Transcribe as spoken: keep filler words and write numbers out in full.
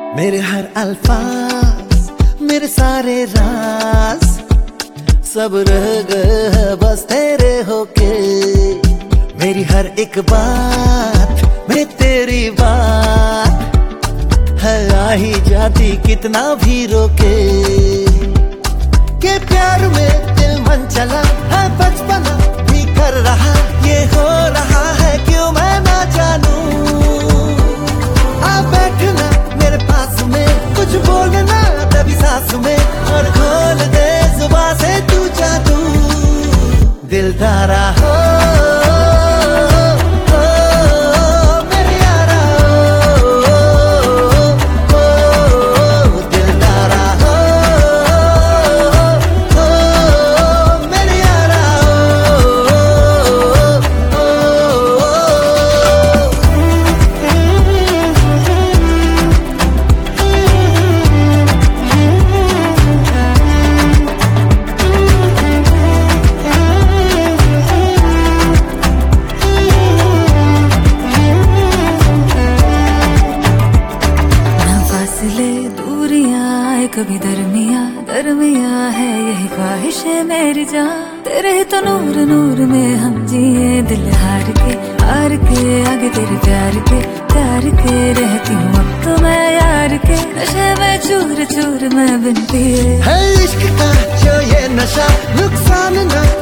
मेरे हर अल्फाज, मेरे सारे राज सब रह गए हैं बस तेरे होके। मेरी हर एक बात में तेरी बात है, आ ही जाती कितना भी रोके। के प्यार में दिल मन चला है, बचपना भी कर रहा, ये हो रहा है क्यों मैं ना जानूं। आ बैठना मेरे पास में, कुछ बोलना तभी सांस में, और खोल दे जुबान से तू जादू। दिलदारा हो कभी दरमिया दरमिया है यही ख्वाहिश है मेरी जान। तेरे तो नूर नूर में हम जिए, दिल हार के हार के आगे तेरे प्यार के प्यार के रहती हूँ अब तो मैं यार के। नशे में चूर चूर मैं बिन पिए है इश्क का जो ये नशा, नुकसान ना